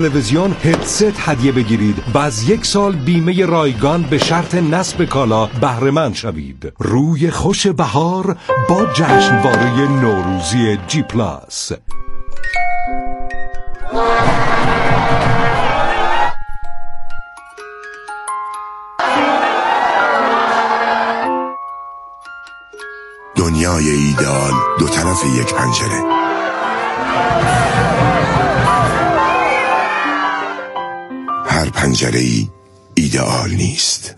تلویزیون هدست هدیه بگیرید و از 1 سال بیمه رایگان به شرط نصب کالا بهره مند شوید. روی خوش بهار با جشنواره نوروزی جی پلاس. دنیای ایدئال دو طرف یک پنجره. هر پنجره‌ای ایدئال نیست.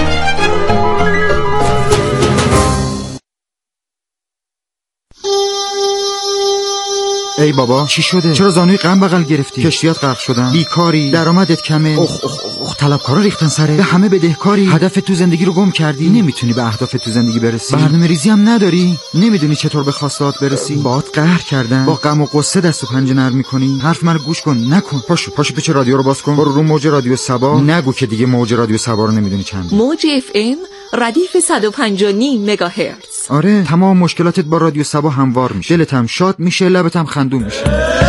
ای بابا چی شده؟ چرا زانوی غم بغل گرفتی؟ کشتیات غرق شدن؟ بیکاری؟ درآمدت کمه؟ اخ طلبکارا ریختن سره؟ به همه بدهکاری؟ هدف تو زندگی رو گم کردی؟ نمیتونی به اهداف تو زندگی برسی؟ برنامه‌ریزی هم نداری؟ نمیدونی چطور به خواسته‌هات برسی؟ باهات قهر کردن؟ با غم و غصه دست و پنجه نرم می‌کنی؟ حرف منو گوش کن، نکن. پاشو پیچ رادیو رو باز کن. برو رو موج رادیو صبا. نگو که دیگه موج رادیو صبا رو نمیدونی چنده. موج اف ام ردیف 105.9 مگاهرتز. آره، تمام مشکلاتت با رادیو صبا هموار میشه. دلت هم شاد میشه، لبت هم خندون میشه.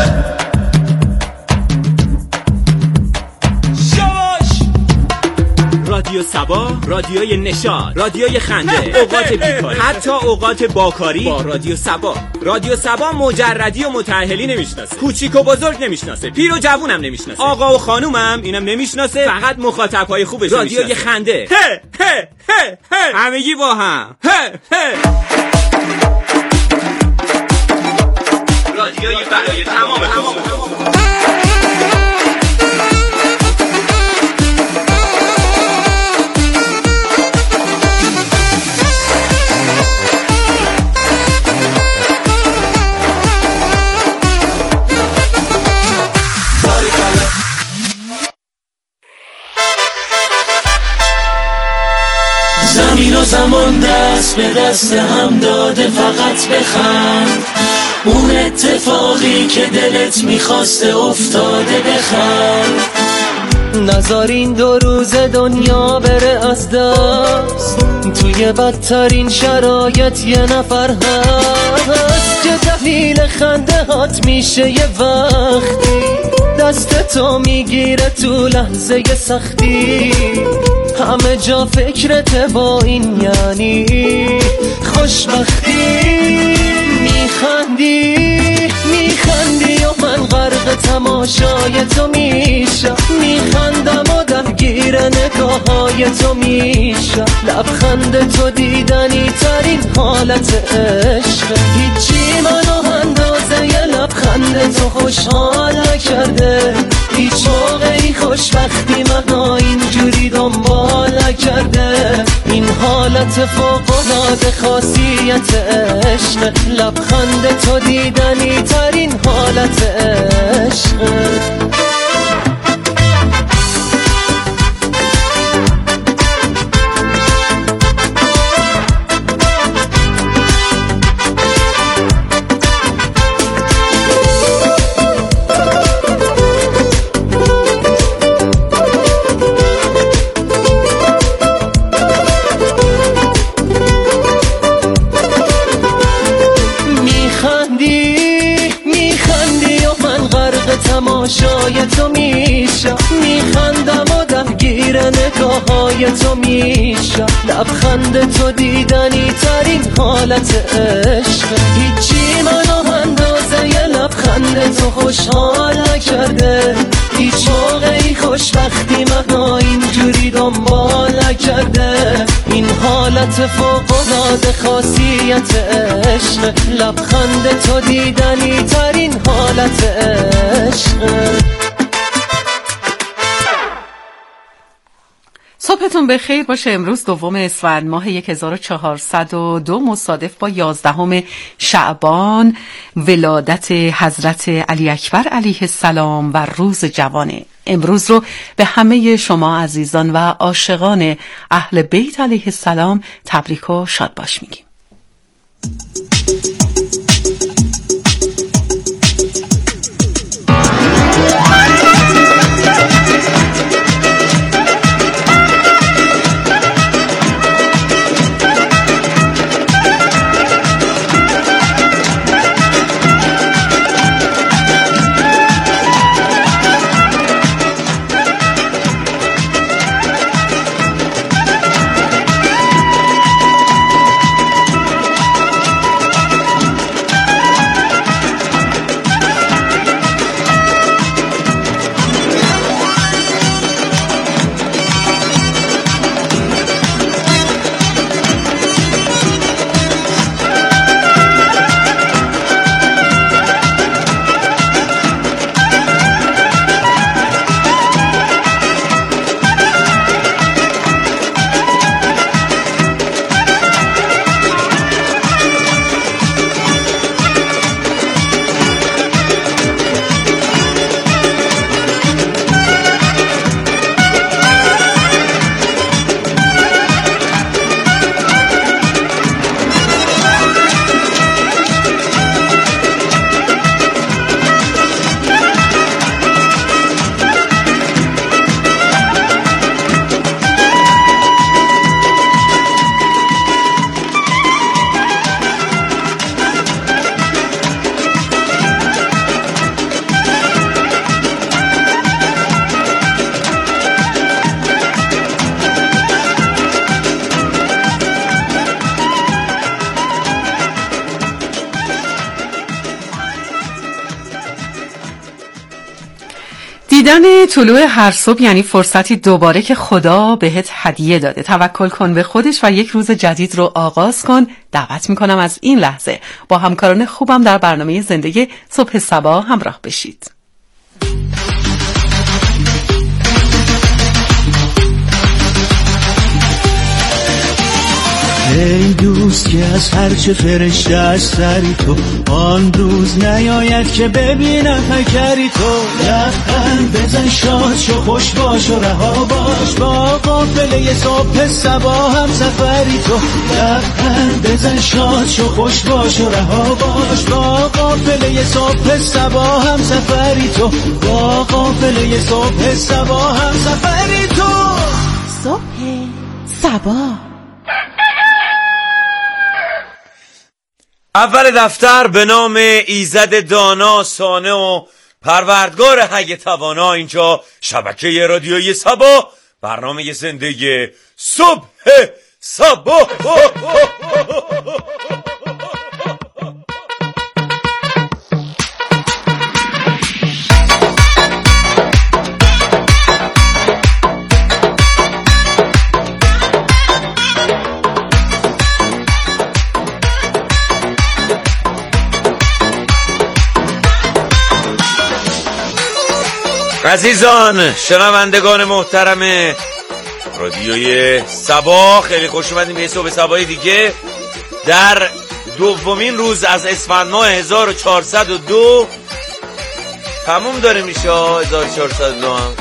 رادیو صبا، رادیوی نشاط، رادیوی خنده، اوقات بیکاری، حتی اوقات باکاری با رادیو صبا. رادیو صبا مجردی و متأهلی نمیشناسه، کوچیک و بزرگ نمیشناسه، پیر و جوونم نمیشناسه، آقا و خانومم اینم نمیشناسه، فقط مخاطبای خوبش میشناسه. رادیوی خنده، همگی با هم، رادیوی برای تمام. زمین و زمان دست به دست هم داده، فقط بخند. اون اتفاقی که دلت میخواسته افتاده، بخند. نذار این 2 روز دنیا بره از دست، توی بدترین شرایط یه نفر هست که دلیل خنده هات میشه. یه وقتی دست تو میگیره تو لحظه سختی، همه جا فکرت با این یعنی خوشبختی. میخندی و من غرق تماشای تو میشم، میخندم و درگیر نگاههای تو میشم. لبخند تو دیدنی ترین حالت عشق، هیچی منو اندازه ی لبخند تو خوشحال نکرده. هیچ موقعی خوشبختی منو اینجوری دنبال نکرده. این حالت فوق‌العاده خاصیت عشق، لبخند تو دیدنی ترین حالت عشق. تماشای تو میشم، میخندم و درگیر نگاههای تو میشم. لبخند تو دیدنی ترین حالت عشق، هیچی منو اندازه ی لبخند تو خوشحال نکرده. هیچ موقعی خوشبختی منو اینجوری دنبال نکرده. این حالت فوق‌العاده خاصیت عشق، لبخند تو دیدنی ترین حالت عشق. صبحتون بخیر باشه. امروز 2 اسفند ماه 1402 مصادف با 11 شعبان، ولادت حضرت علی اکبر علیه السلام و روز جوانه. امروز رو به همه شما عزیزان و عاشقان اهل بیت علیه السلام تبریک و شادباش میگیم. دیدن طلوع هر صبح یعنی فرصتی دوباره که خدا بهت هدیه داده. توکل کن به خودش و یک روز جدید رو آغاز کن. دعوت میکنم از این لحظه با همکاران خوبم در برنامه زندگی صبح صبا همراه بشید. ای دوست که از هرچه فرشته از سری تو، آن روز نیاید که ببینم پیکری تو. لبخند بزن شاد شو خوش باش و رها باش، با قافله صبح صبا هم سفری تو. لبخند بزن شاد شو خوش باش و رها باش، با قافله صبح صبا هم سفری تو. با قافله صبح صبا هم سفری تو. صبح صبا اول دفتر به نام ایزد دانا سانه و پروردگار حی توانا. اینجا شبکه رادیویی صبا، برنامه زندگی صبح صبا. عزیزان شنوندگان محترم رادیوی صبا، خیلی خوش اومدیم به صبح صبای دیگه در دومین روز از اسفند ماه 1402. تموم داره میشه 1402 هم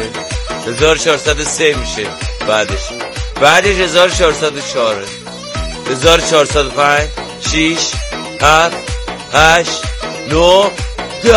1403 میشه، بعدش 1404 1405 6 7 8 9 10.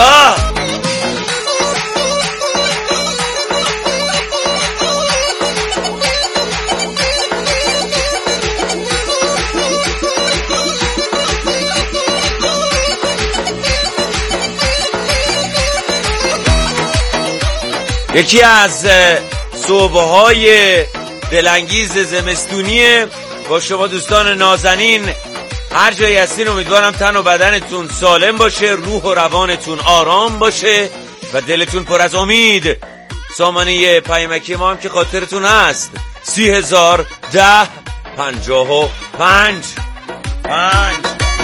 یکی از صبح‌های دلانگیز زمستونیه با شما دوستان نازنین. هر جایی هستین امیدوارم تن و بدنتون سالم باشه، روح و روانتون آرام باشه و دلتون پر از امید. سامانه پیامکی ما هم که خاطرتون هست 3010 55 5.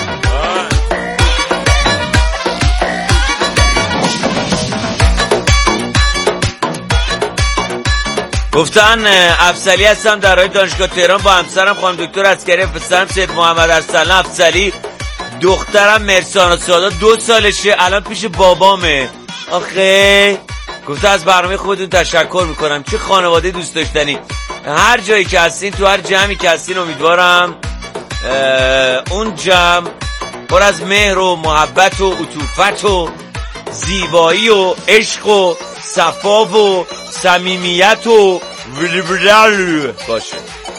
گفتن افضلی هستم در راه دانشگاه تهران با همسرم خانم دکتر عسکری، پسرم سید محمد ارسلان افضلی، دخترم مرسانا سادا 2 سالشه، الان پیش بابامه. آخه گفته از برنامه خودتون تشکر میکنم. چه خانواده دوست داشتنی. هر جایی که هستین، تو هر جمعی که هستین، امیدوارم اون جمع پر از مهر و محبت و عطوفت و زیبایی و عشق و صفا و صمیمیت و باشه.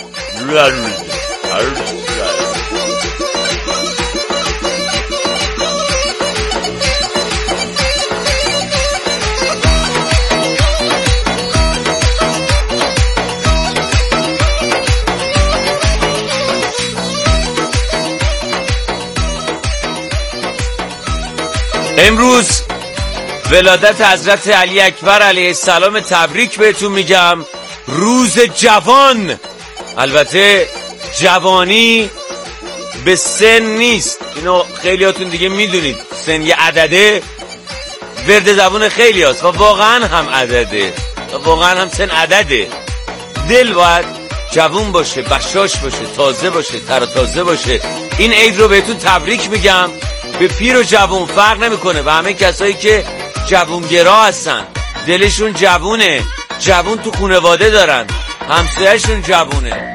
امروز ولادت حضرت علی اکبر علیه السلام، تبریک بهتون میگم. روز جوان. البته جوانی به سن نیست، اینو خیلیاتون دیگه میدونید. سن یه عدده، ورد زبون خیلی هست و واقعا هم عدده و واقعا هم سن عدده. دل باید جوان باشه، بشاش باشه، تازه باشه، تازه باشه. این عید رو بهتون تبریک میگم. به پیر و جوان فرق نمیکنه و همه کسایی که جوونگرا هستن، دلشون جوونه، جوون تو خانواده دارن، همسایه‌شون جوونه.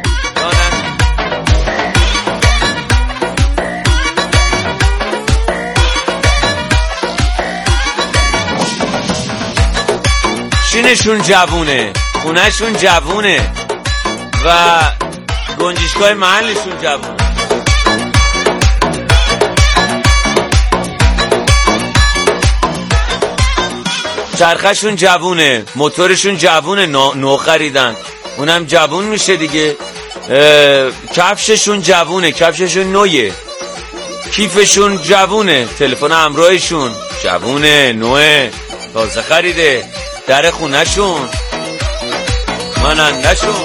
شینشون جوونه، خونهشون جوونه و گنجشگاه محلشون جوونه. چرخشون جوونه، موتورشون جوونه، نو خریدن، اونم جوون میشه دیگه. کفششون جوونه، کفششون نویه. کیفشون جوونه، تلفن همراهشون جوونه، نوه، تازه خریده. در خونهشون مانندشون.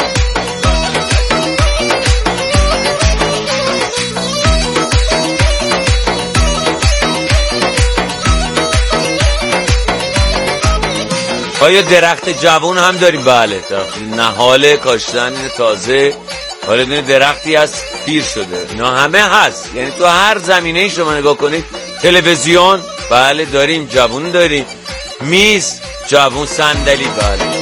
یه درخت جوان هم داریم. بله نهال کاشتن تازه. حالا دونه درختی هست پیر شده، اینا همه هست. یعنی تو هر زمینه شما نگاه کنید، تلویزیون بله داریم، جوان داریم، میز جوان، صندلی بله.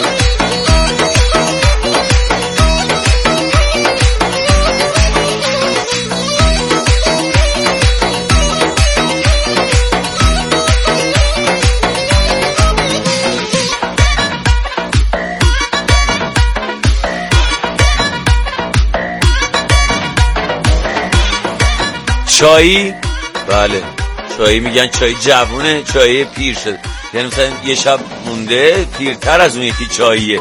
چایی بله، چایی میگن چای جوونه، چای پیر شده. یعنی مثلا یه شب مونده پیرتر از اون یکی چاییه.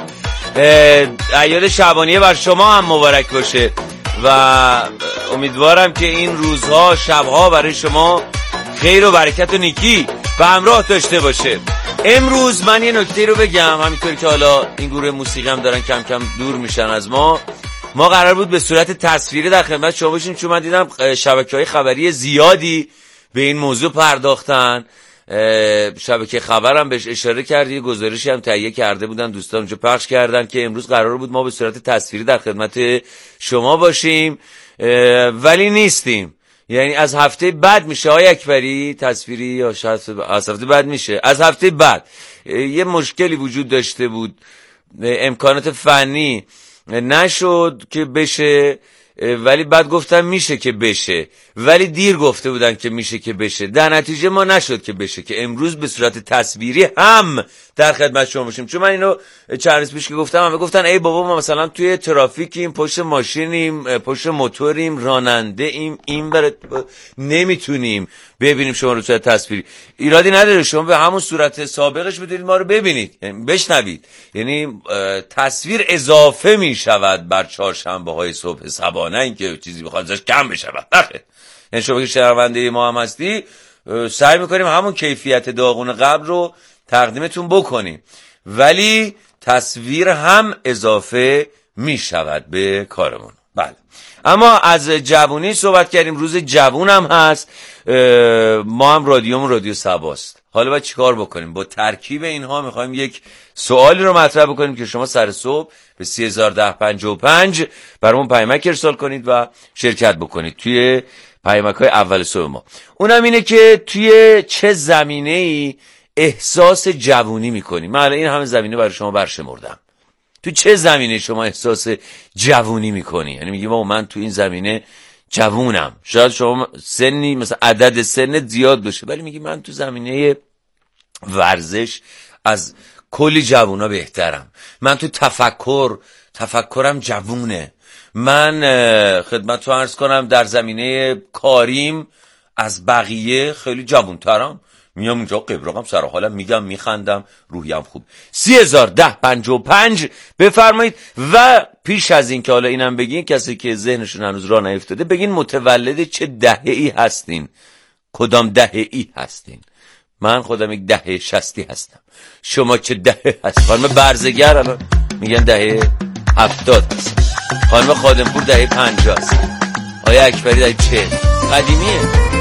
عیاد شعبانیه بر شما هم مبارک باشه و امیدوارم که این روزها شبها برای شما خیر و برکت و نیکی به همراه داشته باشه. امروز من یه نکته رو بگم، همینطوری که حالا این گروه موسیقی هم دارن کم کم دور میشن از ما قرار بود به صورت تصویری در خدمت شما باشیم، چون من دیدم شبکه‌های خبری زیادی به این موضوع پرداختن. شبکه خبر هم بهش اشاره کرد، یه گزارشی هم تهیه کرده بودن دوستان اونجا پخش کردن که امروز قرار بود ما به صورت تصویری در خدمت شما باشیم ولی نیستیم. یعنی از هفته بعد میشه آقای اکبری تصویری، یا شاید از هفته بعد میشه. از هفته بعد یه مشکلی وجود داشته بود، امکانات فنی نشد که بشه، ولی بعد گفتن میشه که بشه، ولی دیر گفته بودن که میشه که بشه. در نتیجه ما نشد که بشه که امروز به صورت تصویری هم در خدمت شما باشیم. چون من اینو چند روز پیش که گفتم همه گفتن ای بابا ما مثلا توی ترافیکیم، پشت ماشینیم، پشت موتوریم، راننده ایم، این برای نمیتونیم ببینیم شما رو توی تصویری. ایرادی نداره، شما به همون صورت سابقش بتونید ما رو ببینید، یعنی بشنوید. یعنی تصویر اضافه میشود بر چهارشنبه های صبح سبا، نه اینکه چیزی بخواد ازش کم بشه. نخیر. یعنی شما که شنونده ما هم هستی سعی میکنیم همون کیفیت داغون قبل رو تقدیمتون بکنیم، ولی تصویر هم اضافه میشود به کارمون. بله. اما از جوونی صحبت کردیم، روز جوون هم هست، ما هم رادیومون رادیو سباست. حالا باید چیکار بکنیم؟ با ترکیب اینها میخوایم یک سوالی رو مطرح بکنیم که شما سر صبح به 301055 برامون پیامک ارسال کنید و شرکت بکنید توی پیامک‌های اول صبح ما. اونم اینه که توی چه زمینه‌ای احساس جوونی میکنی؟ من این همه زمینه برای شما برشمردم. تو چه زمینه شما احساس جوونی میکنی؟ یعنی میگی من تو این زمینه جوونم. شاید شما سنی مثلا عدد سن زیاد باشه، ولی میگی من تو زمینه ورزش از کلی جوونا بهترم. من تو تفکرم جوونه. من خدمت رو عرض کنم در زمینه کاریم از بقیه خیلی جوونترم. میام اونجا قبراقم، سر حالم، میگم، میخندم، روحیم خوب. 301055 بفرمایید. و پیش از این که حالا اینم بگین، کسی که ذهنشون هنوز راه نیفتاده، بگین متولد چه دهه‌ای هستین؟ کدام دهه‌ای هستین؟ من خودم یک دهه 60 هستم. شما چه دهه هست؟ خانم برزگر الان میگن دهه 70 هست. خانم خادمپور دهه 50 هست. آیا اکبری دهه 40. قدیمیه.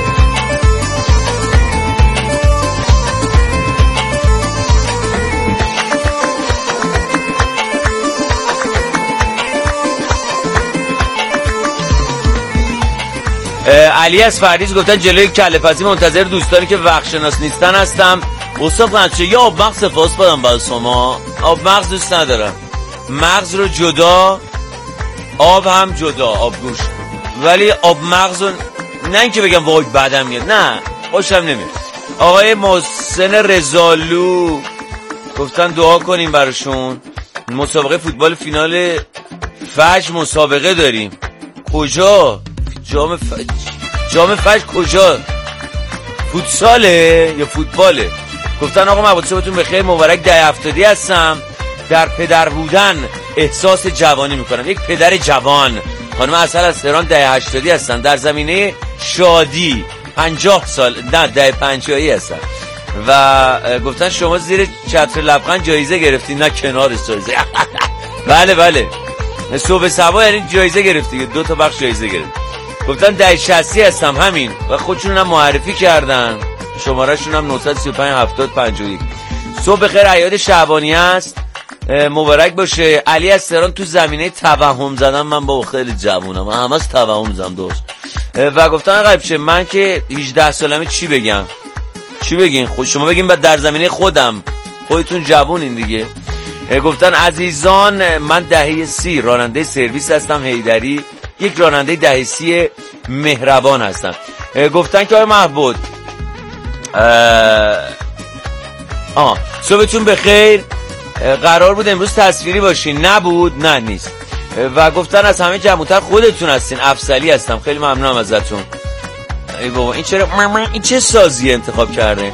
علی از فردیس گفتن جلوی کله پزی منتظر دوستانی که وقت شناس نیستن هستم. استاد بچه یا آب مغز سپاس بدم برای شما. آب مغز دوست ندارم، مغز رو جدا، آب هم جدا، آب گوشت. ولی آب مغز رو نه اینکه بگم وای بعدم میاد، نه خوشم نمیاد. آقای محسن رضالو گفتن دعا کنیم براشون. مسابقه فوتبال فینال فجر مسابقه داریم. کجا؟ جام فجر کجا؟ فوتساله یا فوتباله؟ گفتن آقا مبادا صبحتون بخیر، مبارک، دهه 70 هستم، در پدر بودن احساس جوانی میکنم. یک پدر جوان. خانم اصل از تهران دهه 80 هستن، در زمینه شادی 50 سال، نه دهه 50 هستن. و گفتن شما زیر چتر لبخند جایزه گرفتین. نه کنارش جایزه. بله صبح صبا یعنی جایزه گرفتی، 2 تا بخش جایزه گرفت. گفتن دهه 60 هستم همین و خودشون هم معرفی کردن، شماره شون هم 935 70 51. صبح بخیر، عیاد شعبانی است، مبارک باشه. علی از تهران تو زمینه توهم زدن، من با خیلی جوونم، من همش توهم زدم دوست. و گفتن قبشه من که 18 سالمه چی بگم؟ چی بگین؟ خود شما بگین بعد در زمینه خودم، خودتون جوونین دیگه. گفتن عزیزان من دهه 30 راننده سرویس هستم حیدری، یک راننده دهه 30 مهربان هستم. گفتن که آقای محبود صبحتون بخیر، قرار بود امروز تصویری باشین، نبود؟ نه نیست. و گفتن از همه جمع‌تر خودتون هستین، افضلی هستم، خیلی ممنونم ازتون. ای بابا این چرا این چه سازی انتخاب کرده؟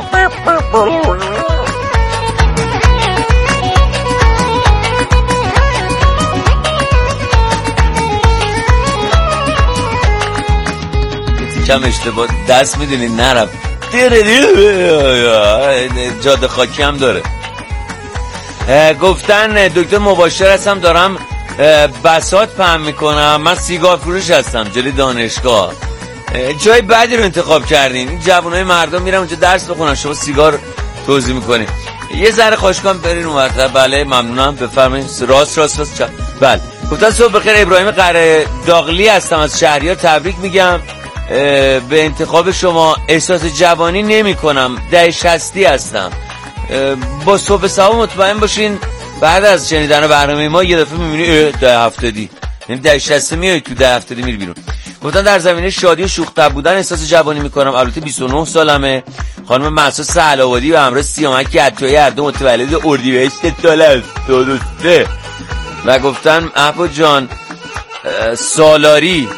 کم اشتباه دست میدونی نرم جاده خاکی هم داره. گفتن دکتر مباشر هستم، دارم بساط پهن میکنم، من سیگار فروش هستم جلوی دانشگاه. جای بعدی رو انتخاب کردین، این جوانای مردم میرن اونجا درس بخونن، شما سیگار توزیع میکنین. یه ذره خواهشکام برین اونورتر. بله ممنونم، بفرمایید. راست بله. گفتن صبح بخیر، ابراهیم قرداغلی هستم از شهریار، تبریک میگم به انتخاب شما. احساس جوانی نمی کنم، دهه 60 هستم. با صبح صبح مطمئن باشین بعد از شنیدن برنامه ما یه دفعه میبینی دهه 70، یعنی دهه 60 میای تو دهه 70 میری بیرون. گفتن در زمینه شادی و شوخ طبع بودن احساس جوانی میکنم، البته 29 سالمه. خانم مهسا سهل‌آبادی و همراه سیامک عطایی هر دو متولد اردیبهشت سال 2003. و گفتن احمد جان سالاری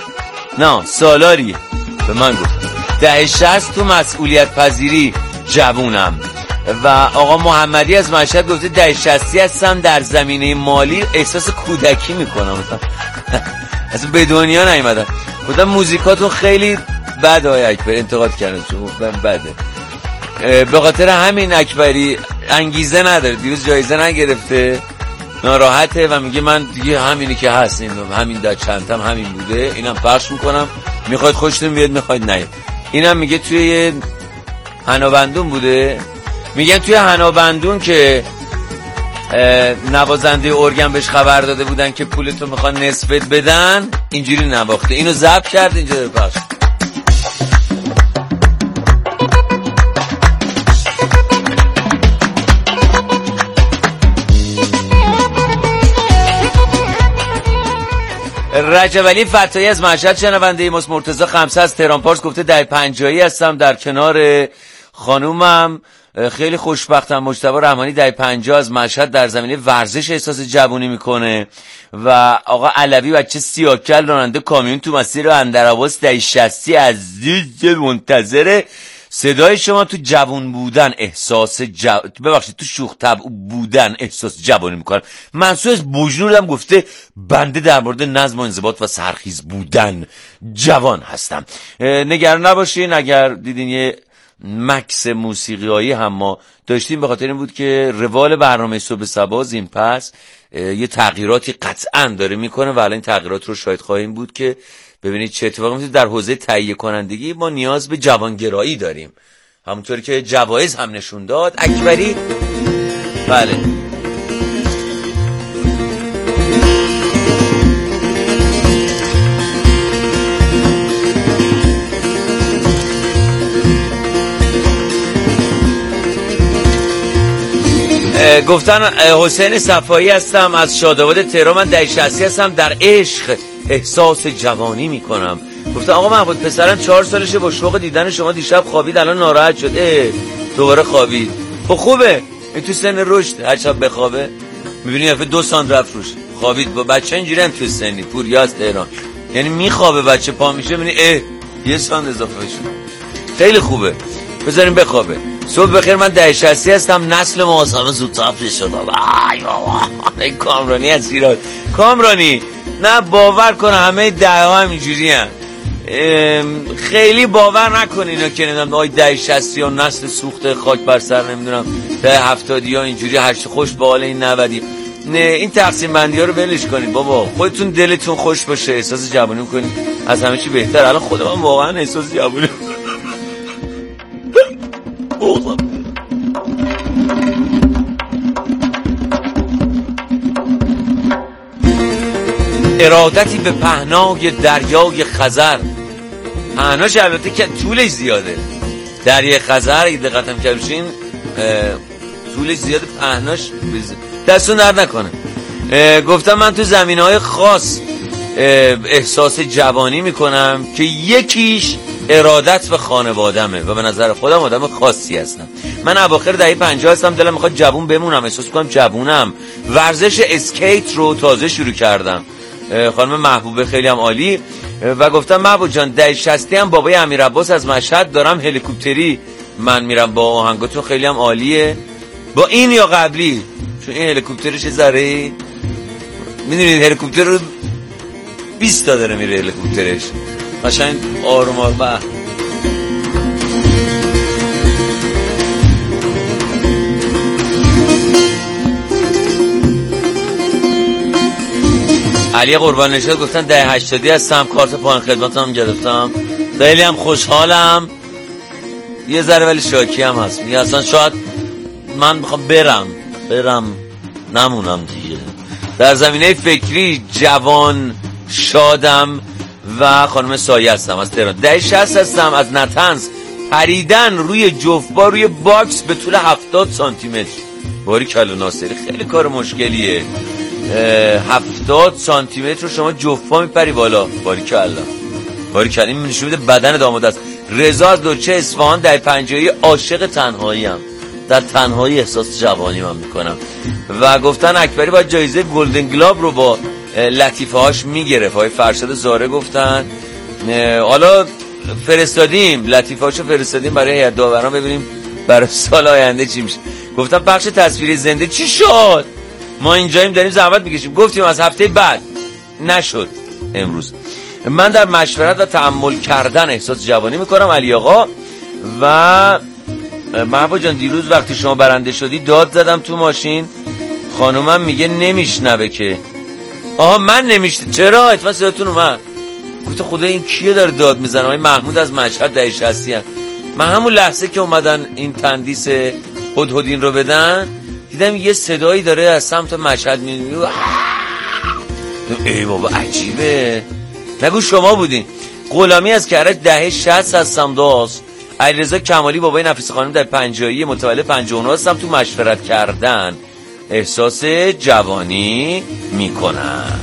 به من گفت دهه 60 تو مسئولیت پذیری جوونم. و آقا محمدی از مشهد گفته دهه 60 هستم، در زمینه مالی احساس کودکی میکنم. اصلا به دنیا نیومدم. گفتم موزیکاتون خیلی بده آقای اکبر، انتقاد کردن چون گفتم بده. به خاطر همین اکبری انگیزه نداره، دیروز جایزه نگرفته، ناراحته و میگه من دیگه همینی که هست، همین در چندتم همین بوده، اینم پخش میکنم، میخواید خوشتون بیاد میخواید نیاد. اینم میگه توی حنابندون بوده، میگن توی حنابندون که نوازنده ارگن بهش خبر داده بودن که پولتو میخوان نصفت بدن، اینجوری نواخته، اینو ضبط کرد اینجا رو پخش. رجب علی فتایی از مشهد شنونده ماست. مرتضی خمسه از تهران پارس گفته دهه 50 هستم، در کنار خانومم، خیلی خوشبختم. مجتبی رحمانی دهه 50 از مشهد در زمینه ورزش احساس جوانی میکنه. و آقا علوی بچه سیاکل راننده کامیون تو مسیر اندرعباس دهه 60 عزیز منتظر صدای شما. تو جوان بودن احساس ببخشید تو شوخ طبع بودن احساس جوانی میکنم. منصور از بوجنور هم گفته بنده در مورد نظم و انضباط و سرخیز بودن جوان هستم. نگران نباشین، اگر دیدین یه مکس موسیقیایی هم ما داشتیم به خاطر این بود که روال برنامه صبح صبا این پس یه تغییراتی قطعا داره میکنه و الان این تغییرات رو شاید خواهیم بود که ببینید چه اتفاقی میفته. در حوزه تهیه کنندگی ما نیاز به جوانگرایی داریم، همونطوری که جوایز هم نشون داد. اکبری بله گفتن حسین صفایی هستم از شاداباد تهران، من دهه 60 هستم، در عشق احساس جوانی میکنم. گفتن آقا محمود پسرم 4 سالشه، با شوق دیدن شما دیشب خوابید، الان ناراحت شد. دوباره خوابید. خب خوبه، این تو سن رشد، هر شب بخوابه میبینی یه 2 سال رفت روش خوابید. با بچه اینجوری هم تو سنی پوریا از تهران، یعنی میخوابه بچه پا میشه میبینی یه سال اضافه شد. خیلی خوبه، بذاریم بخوابه. صبح بخیر، من دهه 60 هستم، نسل ما اصلا زودتر پیش شده. این کامرانی از ایران. کامرانی نه باور کن همه دهه ها هم اینجوری هم. خیلی باور نکنین اینا که نمیدونم آی دهه 60 یا نسل سوخته خاک بر سر نمیدونم دهه 70 یا اینجوری هشت خوش به حال این 90. نه این تقسیم بندی ها رو ولش کنید بابا. خودتون دلتون خوش باشه، احساس جوانی کنید، از همه چی بهتر. الان خود من واقعا احساس جوانی ارادتی به پهنای دریای خزر. پهناش البته که طولش زیاده، دریای خزر اگه دقتم کردین طولش زیاده، پهناش دستون در نکنه. گفتم من تو زمینه‌های خاص احساس جوانی میکنم که یکیش ارادت به خانوادمه و به نظر خودم آدم خاصی هستم. من اواخر دهه 50 هستم، دلم میخواد جوون بمونم، احساس میکنم جوونم. ورزش اسکیت رو تازه شروع کردم، خانم محبوبه خیلی هم عالی. و گفتم محبوب جان دهه 60 هم بابای امیر عباس از مشهد دارم هلیکوپتری من میرم، با آهنگاتون خیلی هم عالیه. با این یا قبلی؟ چون این هلیکوپترش ذره میدونید هلیکوپتر رو 20 تا داره میره هلیکوپترش، قشنگ آروم آروم. علی قربان نشاد گفتن دهه 80 هستم، کارت پایان خدمتم گرفتم، خیلی هم خوشحالم، یه ذره ولی شاکی هم هست. میگه اصلا شاید من میخوام برم نمونم دیگه. در زمینه فکری جوان شادم و خانم سایه هستم از تهران. دهه 60 هستم، از نتنز پریدن روی جفبا روی باکس به طول 70 سانتی متر. باریکلا ناصری خیلی کار مشکلیه. 70 سانتی متر رو شما جفبا میپری بالا. باریکلا این نشون میده بدن داماد است. رضا از دوچه اصفهان دهه 50 عاشق تنهایی ام، در تنهایی احساس جوانی من میکنم. و گفتن اکبری باید جایزه گلدن گلاب رو با لطیفه هاش میگرفت. های فرشاد زاره گفتن حالا فرستادیم لطیفه هاشو فرستادیم برای هیئت داوران ببینیم برای سال آینده چی میشه. گفتم پخش تصویری زنده چی شد؟ ما اینجاییم داریم زحمت میکشیم، گفتیم از هفته بعد، نشد امروز. من در مشورت و تأمل کردن احساس جوانی میکنم. علی آقا و محبوب جان دیروز وقتی شما برنده شدی داد زدم تو ماشین، خانومم میگه نمیشنوه که. آها من نمیشنوه چرا؟ اتفاقا صداتون اومد. گفت خدا این کیه داره داد میزنه؟ آقای محمود از مشهد دهه 60 هم. من همون لحظه که اومدن این تندیس هدهدین رو بدن دیدم یه صدایی داره از سمت مشهد میاد. ای بابا عجیبه، نگو شما بودین. غلامی از کرج دهه 60 هستم داست. علیرضا کمالی بابای نفیس خانم در 50 متولد 59 هستم. تو مشورت کردن احساس جوانی میکنم.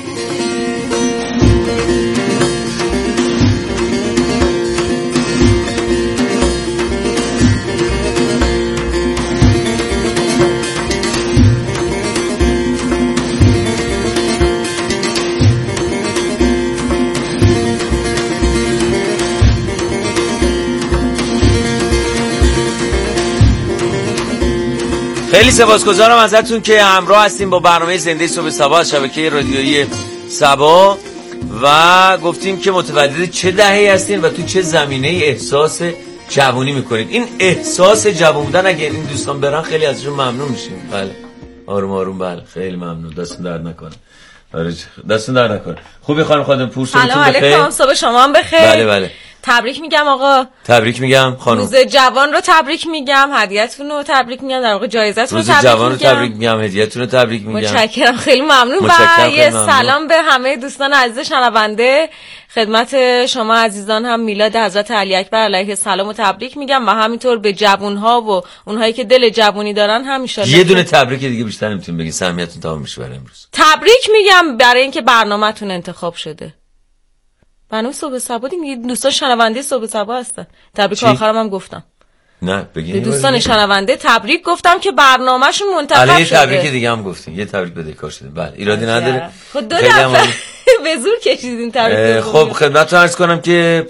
خیلی سپاسگزارم ازتون که همراه هستیم با برنامه زنده صبح صبا از شبکه رادیویی صبا و گفتیم که متولد چه دهه‌ای هستین و تو چه زمینه احساس جوانی میکنید. این احساس جوان بودن اگه این دوستان برن خیلی ازشون ممنون میشیم. بله آروم آروم، بله خیلی ممنون، دستون درد نکنه. آره دستون درد نکنه. خوبی خانم خانم پور، صبحتون بخیر. سلام علیکم، صبح شما هم بخیر. بله بله تبریک میگم آقا. تبریک میگم خانم. روز جوان رو تبریک میگم، هدیه‌تون رو تبریک میگم، در واقع جایزتون رو تبریک میگم. روز جوان رو تبریک میگم، هدیه‌تون رو تبریک میگم. متشکرم، خیلی ممنون. و یه سلام به همه دوستان عزیز شنونده. خدمت شما عزیزان هم میلاد حضرت علی اکبر علیه السلام رو تبریک میگم و همینطور به جوان‌ها و اونهایی که دل جوانی دارن هم ان شاءالله. یه دونه تبریک دیگه بیشتر نمیتونم بگین، سهمیتتون تمام میشه برای امروز. تبریک میگم برای اینکه برنامه‌تون انتخاب شده. برنامه صبح صبا دیگه، دوستان شنونده صبح صبا هستن. تبریک آخرام هم گفتم. نه بگین. دوستان شنونده تبریک گفتم که برنامه‌شون منتخب شده. یه تبریک دیگه هم گفتیم، یه تبریک بده کار شده. بله ایرادی نداره. خود دو دفعه به زور کشیدین تبریک. خب خدمتتون عرض کنم که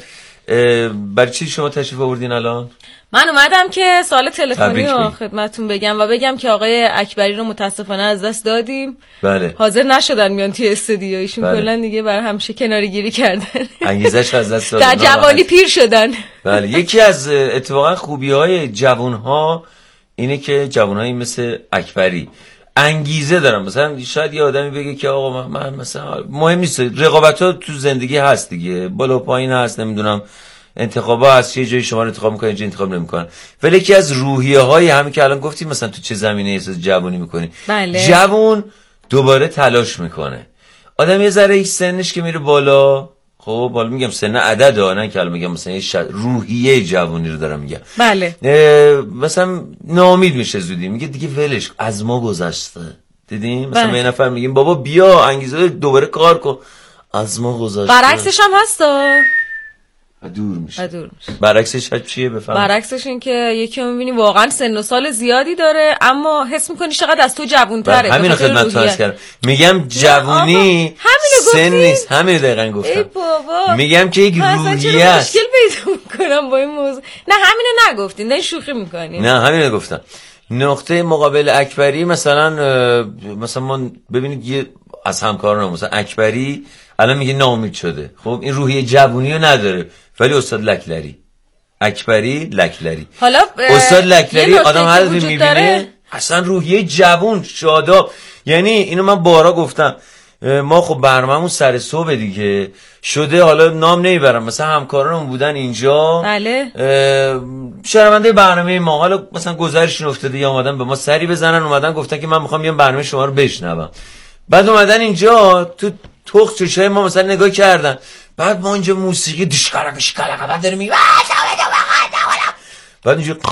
برای چی شما تشریف آوردین الان؟ من اومدم که سوال تلفنی رو خدمتتون بگم و بگم که آقای اکبری رو متاسفانه از دست دادیم. بله. حاضر نشدن میان توی استودیو، ایشون کلا دیگه برای همیشه کناره‌گیری کردن. انگیزش از دست دادن. در جوانی پیر شدن. بله، یکی از اتفاقا خوبی‌های جوان‌ها اینه که جوان‌هایی مثل اکبری انگیزه دارن. مثلا شاید یه آدمی بگه که آقا من مثلا مهم نیست، رقابت‌ها تو زندگی هست دیگه، بالا پایین هست، نمیدونم انتخابا هست، یه جایی شما رو انتخاب میکنن، یه انتخاب نمیکنن. ولی یکی از روحیه‌های همین که الان گفتیم مثلا تو چه زمینه احساس جوانی میکنی. بله. جوان دوباره تلاش میکنه. آدم یه ذره سنش که میره بالا، خب بالا میگم سن عدد ها، نه که الان میگم مثلا روحیه جوانی رو دارم میگم. بله. مثلا ناامید میشه زودی، میگه دیگه ولش از ما گذشته. دیدیم مثلا بله. یه نفر میگیم بابا بیا انگیزه دوباره کار کن، از ما گذشته. برعکسش هم هستا، دور میشه. برعکسش چیه بفهم؟ برعکسش این که یکی رو میبینی واقعا سن و سال زیادی داره اما حس میکنی چقدر از تو جوان‌تره. همین خدمت عرض کردم، میگم جوونی سن نیست. همین دقیقاً گفتم. ای بابا میگم که یک روحیه است. مشکل پیدا میکنم با این موضوع. نه همینو نگفتین، نه شوخی میکنین. نه همینو گفتم. نقطه مقابل اکبری مثلا ما ببینید یه از همکاران مثلا اکبری الان میگه ناامید شده. خب این روحیه جوونی رو نداره. ولی استاد لکلری، اکبری لکلری، حالا استاد لکلری آدم هر وقت میبینه اصلا روحیه جوون شاداب. یعنی اینو من بارا گفتم، ما خب برنامه‌مون سر صبح دیگه شده، حالا نام نمیبرم، مثلا همکارانم بودن اینجا. بله. شنونده برنامه ما، حالا مثلا گزارشون افتاده یا اومدن به ما سری بزنن، اومدن گفتن که من میخوام بیام برنامه شما رو بشنوم. بعد اومدن اینجا تو توخ چشای ما مثلا نگاه کردن، بعد ما اینجا موسیقی دشکارش کلا بعد داریم میگه بعد اینجا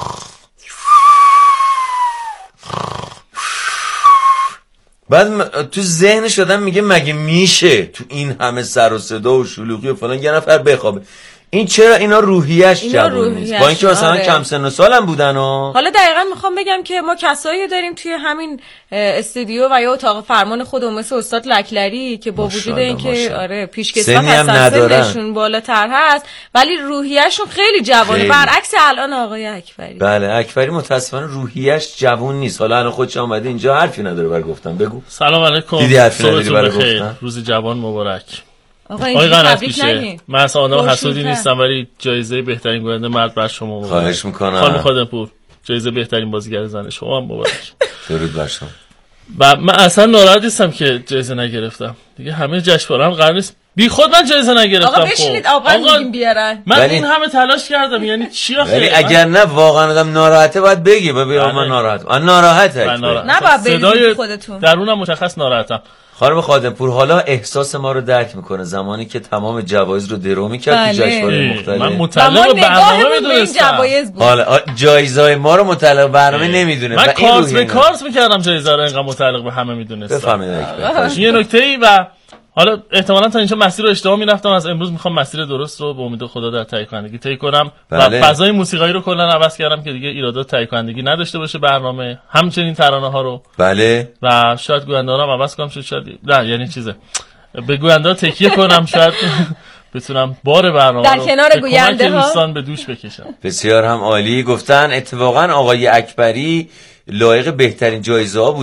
بعد تو ذهنش آدم میگه مگه میشه تو این همه سر و صدا و شلوغی و فلان یه نفر بخوابه؟ این چرا اینا روحیه‌اش جوون نیست؟ با اینکه مثلا کم سن و سالم بودن و حالا دقیقاً میخوام بگم که ما کسایی داریم توی همین استودیو و یا اتاق فرمان خودمون مثل استاد لکلری که با وجود اینکه آره پیشکسوت هستن، سنشون بالاتر هست ولی روحیه‌شون خیلی جوونه، برعکس الان آقای اکبری. بله اکبری متاسفانه روحیه‌اش جوون نیست. حالا الان خودش اومده اینجا حرفی نداره برای گفتن. بگو. سلام علیکم. دیدی حرفی نداری برای گفتن؟ روز جوان مبارک. آقای قنات پیشه. من اصلا آدم حسودی نیستم ولی جایزه بهترین گوینده مرد بر شما مبارک. خواهش میکنم. خانم خادمپور جایزه بهترین بازیگر زن شما هم مبارک. درود بر شما. و من اصلا ناراحت نیستم که جایزه نگرفتم. دیگه همه جشنواره‌ام قرار نیست بی خود من جایزه نگرفتم. آقا بشینید آقا میگیم بیارن. من این همه تلاش کردم یعنی چی آخه؟ ولی اگر نه واقعا آدم ناراحته باید بگی ببین من ناراحتم. من ناراحته. نه باید بگید خودتون. درونم مشخص ناراحتم. خانم خادمپور حالا احساس ما رو درک میکنه زمانی که تمام جوایز رو درو میکرد تو جشنواره مختلف. من متعلق به برنامه میدونستم. حالا جایزهای ما رو متعلق به برنامه نمیدونه. من کارت به کارت میکردم جایزه رو اینقدر متعلق به همه میدونستم. بفهمید یه نکته‌ای و حالا احتمالاً تا اینجا مسیر رو اشتباه میرفتم، از امروز میخوام مسیر درست رو به امید خدا در تهیه کنندگی طی کنم. بله. و فضای موسیقایی رو کلا عوض کردم که دیگه ایرادات تهیه کنندگی نداشته باشه برنامه، همچنین ترانه ها رو. بله. و شاید گوینده‌ها رو عوض کنم، شاید نه یعنی چیزه به گوینده تکیه کنم، شاید بتونم بار برنامه در کنار گوینده ها دوستان به دوش بکشم. بسیار هم عالی گفتن. اتفاقا آقای اکبری لایق بهترین جایزه ها بود.